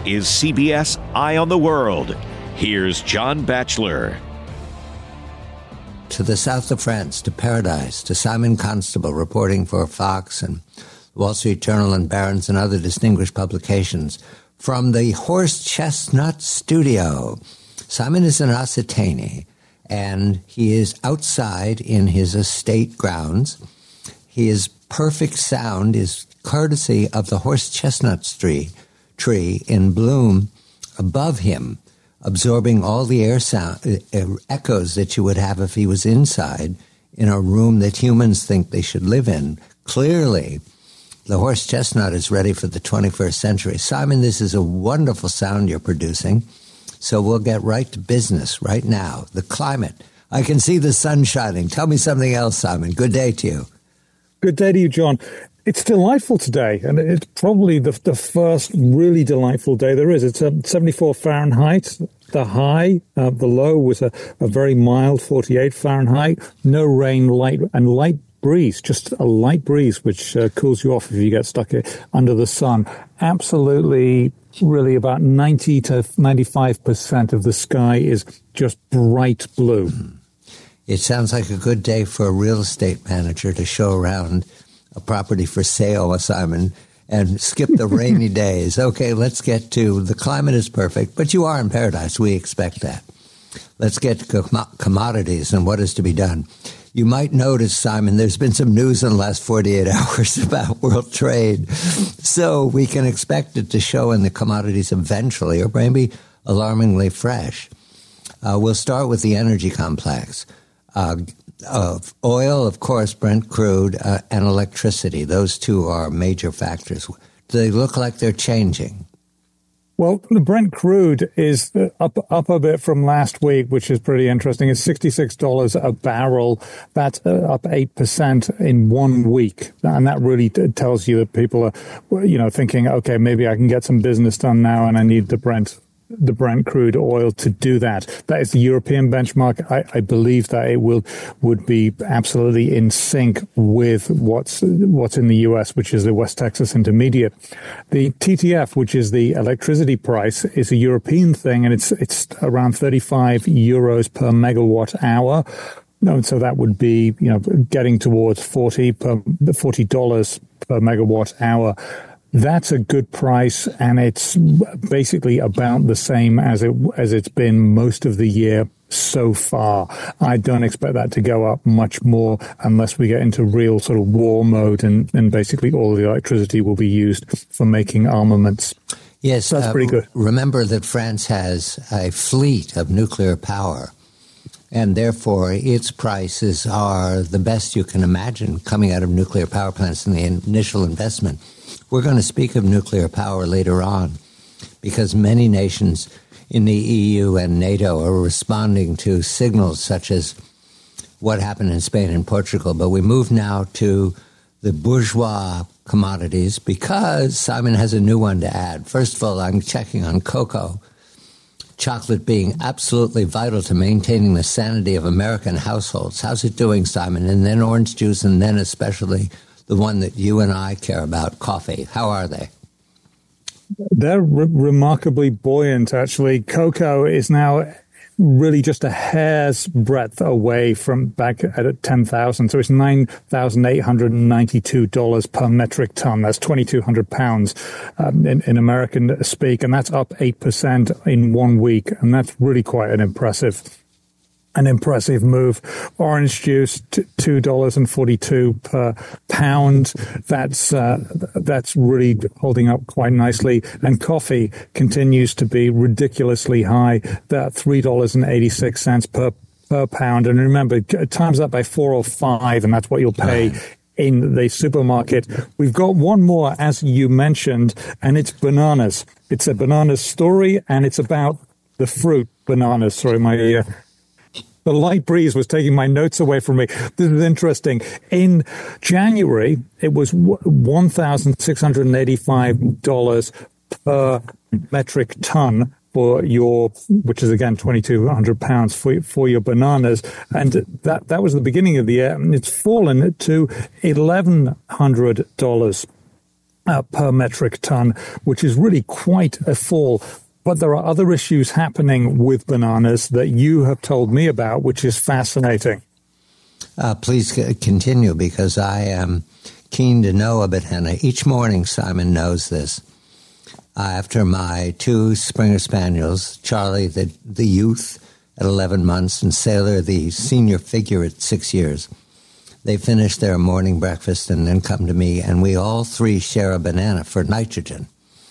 is CBS Eye on the World. Here's John Batchelor. To the south of France, to Paradise, to Simon Constable reporting for Fox and Wall Street Journal and Barron's and other distinguished publications. From the Horse Chestnut Studio, Simon is an Occitanie, and he is outside in his estate grounds. His perfect sound is courtesy of the horse chestnut tree in bloom above him, absorbing all the air sound echoes that you would have if he was inside in a room that humans think they should live in. Clearly, the horse chestnut is ready for the 21st century. Simon, this is a wonderful sound you're producing, so we'll get right to business right now. The climate. I can see the sun shining. Tell me something else, Simon. Good day to you. Good day to you, John. It's delightful today, and it's probably the first really delightful day there is. It's 74 Fahrenheit, the high. The low was a very mild 48 Fahrenheit. No rain, light breeze, just a light breeze, which cools you off if you get stuck under the sun. Absolutely, really about 90 to 95% of the sky is just bright blue. It sounds like a good day for a real estate manager to show around a property for sale, Simon, and skip the rainy days. Okay, let's get to the climate is perfect, but you are in paradise. We expect that. Let's get to commodities and what is to be done. You might notice, Simon, there's been some news in the last 48 hours about world trade. So we can expect it to show in the commodities eventually, or maybe alarmingly fresh. We'll start with the energy complex. Oil, of course, Brent crude, and electricity. Those two are major factors. Do they look like they're changing? Well, the Brent crude is up a bit from last week, which is pretty interesting. It's $66 a barrel. That's up 8% in 1 week. And that really tells you that people are, thinking, okay, maybe I can get some business done now and I need the Brent crude oil to do that. That is the European benchmark. I believe that it would be absolutely in sync with what's in the US, which is the West Texas Intermediate. The TTF, which is the electricity price, is a European thing, and it's around 35 euros per megawatt hour. No, so that would be, getting towards $40 per megawatt hour. That's a good price, and it's basically about the same as it's been most of the year so far. I don't expect that to go up much more unless we get into real sort of war mode, and basically all of the electricity will be used for making armaments. Yes, so that's pretty good. Remember that France has a fleet of nuclear power, and therefore its prices are the best you can imagine coming out of nuclear power plants in the initial investment. We're going to speak of nuclear power later on because many nations in the EU and NATO are responding to signals such as what happened in Spain and Portugal. But we move now to the bourgeois commodities because Simon has a new one to add. First of all, I'm checking on cocoa, chocolate being absolutely vital to maintaining the sanity of American households. How's it doing, Simon? And then orange juice, and then especially the one that you and I care about, coffee. How are they? They're remarkably buoyant, actually. Cocoa is now really just a hair's breadth away from back at 10,000. So it's $9,892 per metric ton. That's 2,200 pounds in American speak. And that's up 8% in 1 week. And that's really quite an impressive move. Orange juice, $2.42 per pound. That's really holding up quite nicely. And coffee continues to be ridiculously high. That $3.86 per pound. And remember, times that by 4 or 5, and that's what you'll pay in the supermarket. We've got one more, as you mentioned, and it's bananas. It's a bananas story, and it's about the fruit bananas. Sorry, the light breeze was taking my notes away from me. This is interesting. In January, it was $1,685 per metric ton for your, which is again 2,200 pounds for your bananas, and that was the beginning of the year. And it's fallen to $1,100. per metric ton, which is really quite a fall. But there are other issues happening with bananas that you have told me about, which is fascinating. Please continue, because I am keen to know a banana. Each morning, Simon knows this. After my 2 Springer Spaniels, Charlie, the youth at 11 months, and Sailor, the senior figure at 6 years, they finish their morning breakfast and then come to me, and we all 3 share a banana for nitrogen.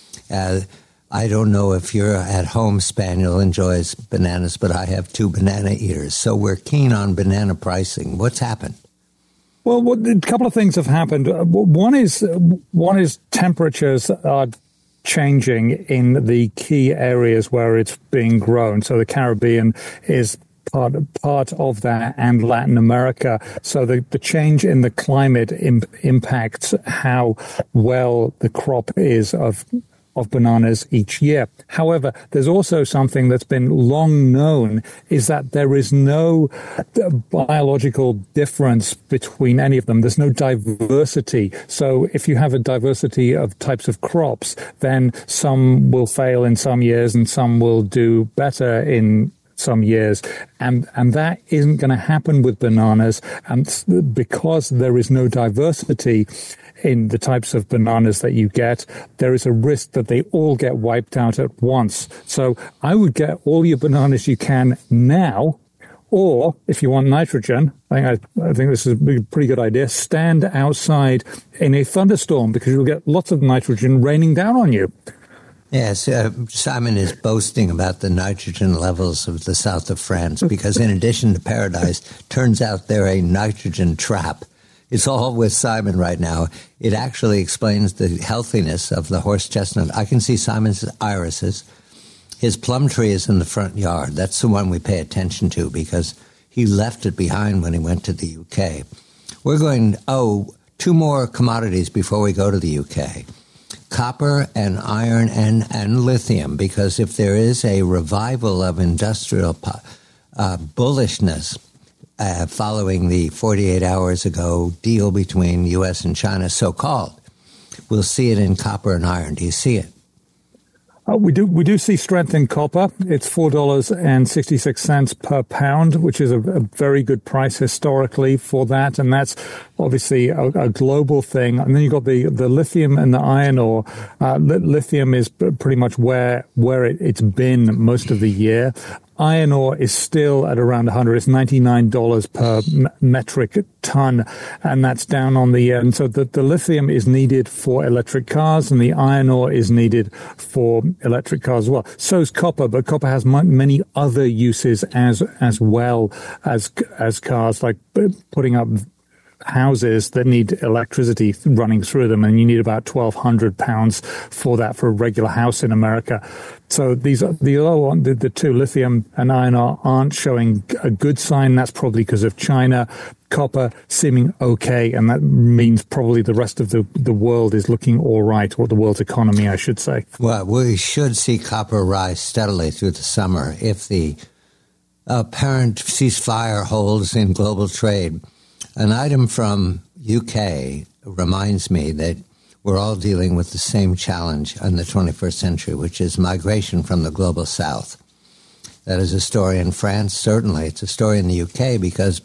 I don't know if your at-home spaniel enjoys bananas, but I have 2 banana eaters, so we're keen on banana pricing. What's happened? Well, a couple of things have happened. One is temperatures are changing in the key areas where it's being grown. So the Caribbean is part of that, and Latin America. So the change in the climate impacts how well the crop is of bananas each year. However, there's also something that's been long known, is that there is no biological difference between any of them. There's no diversity. So if you have a diversity of types of crops, then some will fail in some years and some will do better in some years, and that isn't going to happen with bananas, and because there is no diversity in the types of bananas that you get, there is a risk that they all get wiped out at once. So I would get all your bananas you can now, or if you want nitrogen, I think this is a pretty good idea, stand outside in a thunderstorm, because you'll get lots of nitrogen raining down on you. Yes, Simon is boasting about the nitrogen levels of the south of France, because in addition to paradise, turns out they're a nitrogen trap. It's all with Simon right now. It actually explains the healthiness of the horse chestnut. I can see Simon's irises. His plum tree is in the front yard. That's the one we pay attention to, because he left it behind when he went to the UK. We're going, 2 more commodities before we go to the UK. Copper and iron and lithium, because if there is a revival of industrial bullishness following the 48 hours ago deal between U.S. and China, so-called, we'll see it in copper and iron. Do you see it? We do see strength in copper. It's $4.66 per pound, which is a very good price historically for that, and that's obviously a global thing. And then you've got the lithium and the iron ore. Lithium is pretty much where it's been most of the year. Iron ore is still at around 100. It's $99 per metric ton, and that's down on the end. So the lithium is needed for electric cars, and the iron ore is needed for electric cars as well. So is copper, but copper has many other uses as well as cars, like putting up houses that need electricity running through them, and you need about 1,200 pounds for that for a regular house in America. So the other one, the 2, lithium and iron ore, aren't showing a good sign. That's probably because of China. Copper seeming okay, and that means probably the rest of the world is looking all right, or the world's economy, I should say. Well, we should see copper rise steadily through the summer if the apparent ceasefire holds in global trade. An item from UK reminds me that we're all dealing with the same challenge in the 21st century, which is migration from the global south. That is a story in France, certainly. It's a story in the UK, because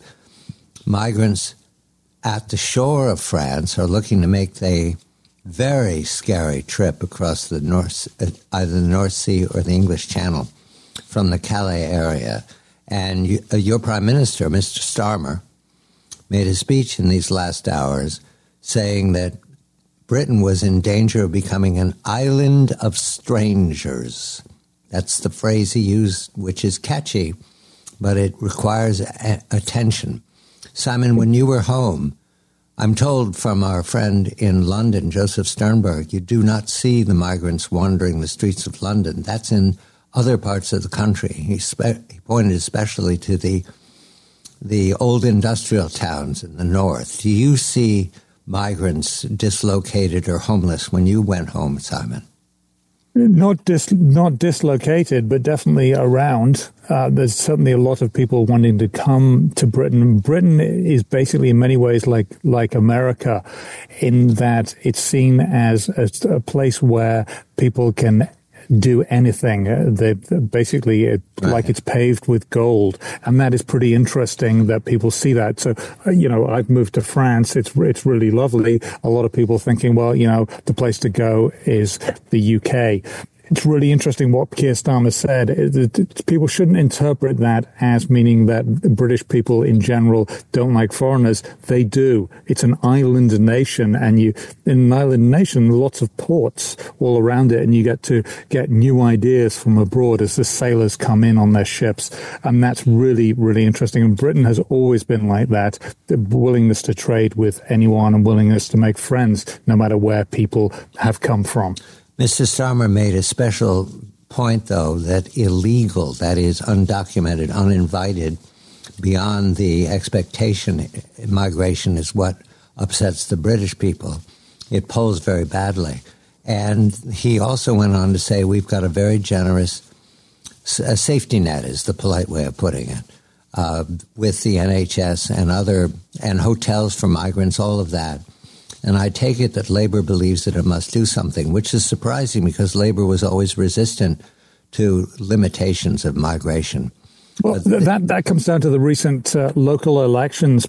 migrants at the shore of France are looking to make a very scary trip across the either the North Sea or the English Channel from the Calais area. And your Prime Minister, Mr. Starmer, made a speech in these last hours saying that Britain was in danger of becoming an island of strangers. That's the phrase he used, which is catchy, but it requires attention. Simon, when you were home, I'm told from our friend in London, Joseph Sternberg, you do not see the migrants wandering the streets of London. That's in other parts of the country. He pointed especially to the old industrial towns in the north. Do you see migrants dislocated or homeless when you went home, Simon? Not dislocated, but definitely around. There's certainly a lot of people wanting to come to Britain. Britain is basically in many ways like America, in that it's seen as a place where people can do anything. They basically like it's paved with gold, and that is pretty interesting that people see that. So, I've moved to France. It's really lovely. A lot of people thinking, well, the place to go is the UK. It's really interesting what Keir Starmer said. People shouldn't interpret that as meaning that British people in general don't like foreigners. They do. It's an island nation, and in an island nation, lots of ports all around it, and you get to get new ideas from abroad as the sailors come in on their ships. And that's really, really interesting. And Britain has always been like that, the willingness to trade with anyone and willingness to make friends no matter where people have come from. Mr. Starmer made a special point, though, that illegal, that is undocumented, uninvited, beyond the expectation migration is what upsets the British people. It polls very badly. And he also went on to say we've got a very generous safety net, is the polite way of putting it, with the NHS and hotels for migrants, all of that. And I take it that Labour believes that it must do something, which is surprising because Labour was always resistant to limitations of migration. Well, that comes down to the recent local elections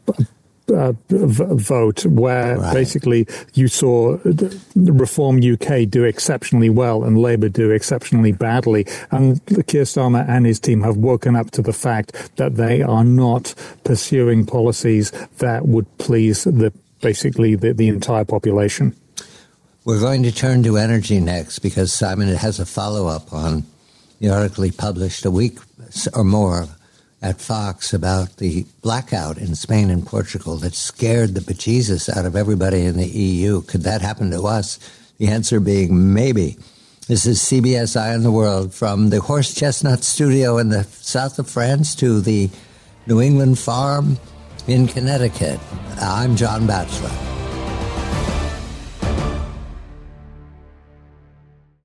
vote, where basically you saw Reform UK do exceptionally well and Labour do exceptionally badly. And Keir Starmer and his team have woken up to the fact that they are not pursuing policies that would please the entire population. We're going to turn to energy next because Simon has a follow-up on the article he published a week or more at Fox about the blackout in Spain and Portugal that scared the bejesus out of everybody in the EU. Could that happen to us? The answer being maybe. This is CBS Eye on the World, from the Horse Chestnut Studio in the south of France to the New England farm in Connecticut. I'm John Batchelor.